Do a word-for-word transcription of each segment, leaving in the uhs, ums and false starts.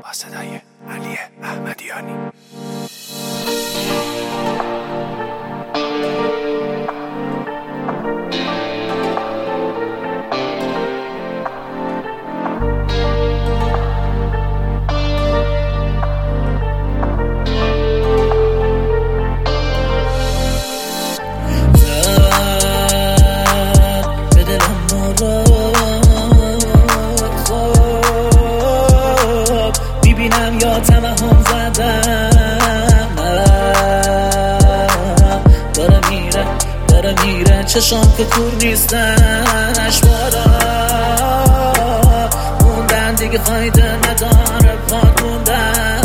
با صدای علی احمدیانی. یا توهم زدم داره میره داره میره چشام که کور نیستش بارا موندن دیگه فایده نداره پاد موندن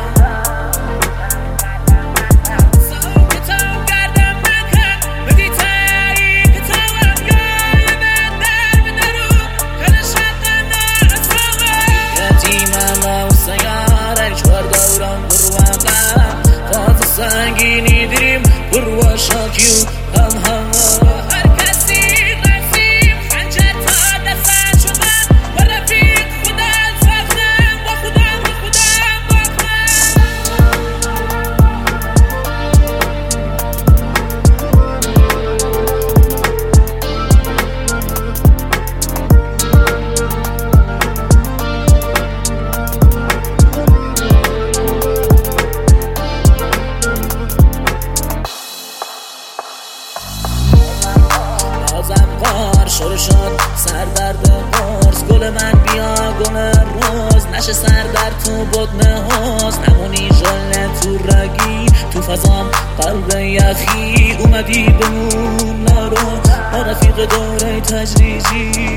سنگینی دیریم بروا شاکیو هم هم هر کسی رسیم خنجر تا دستن شدن و رفیق خودم ساختم با خودم با خودم قار شروع شد سردرد قرص گل من بیا گل روز نشه سردرد تو بدن حوز نمونی جله تو رگی تو فضام قلب یخی اومدی بمون نارو با رفیق دوره تجریجی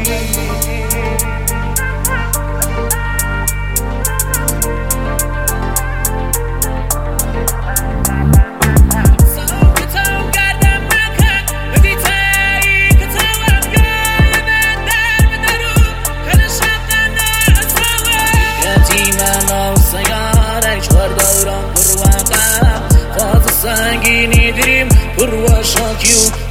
سنگینی دیریم بروا شاکیو